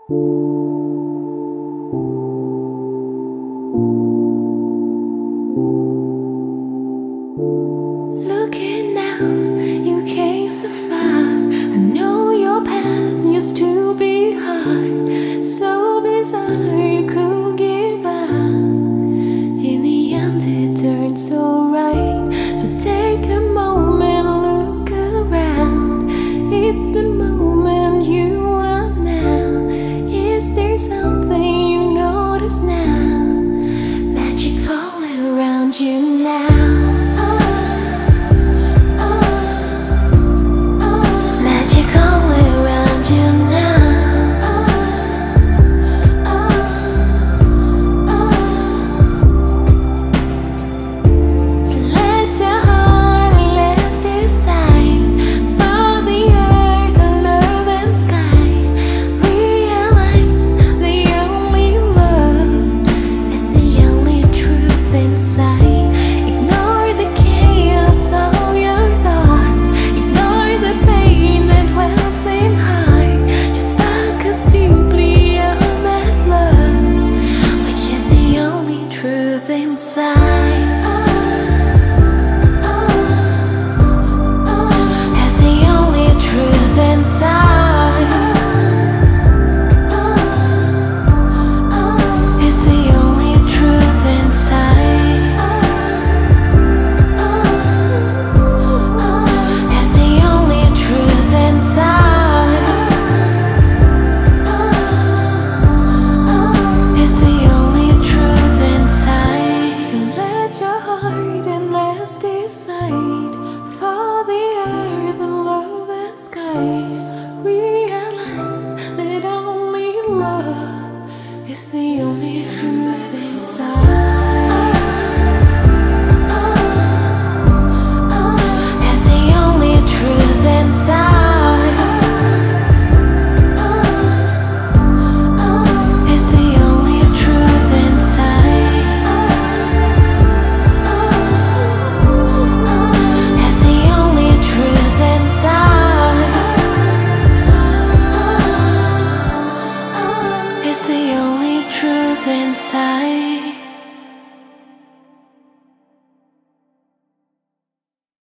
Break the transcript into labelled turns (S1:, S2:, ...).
S1: Looking now, you came so far. I know your path used to be hard, so bizarre you could give up. In the end it turned so right. So take a moment, look around. It's the moment you want now. Is there something you notice now? Magic all around you now.
S2: For the earth and love and sky.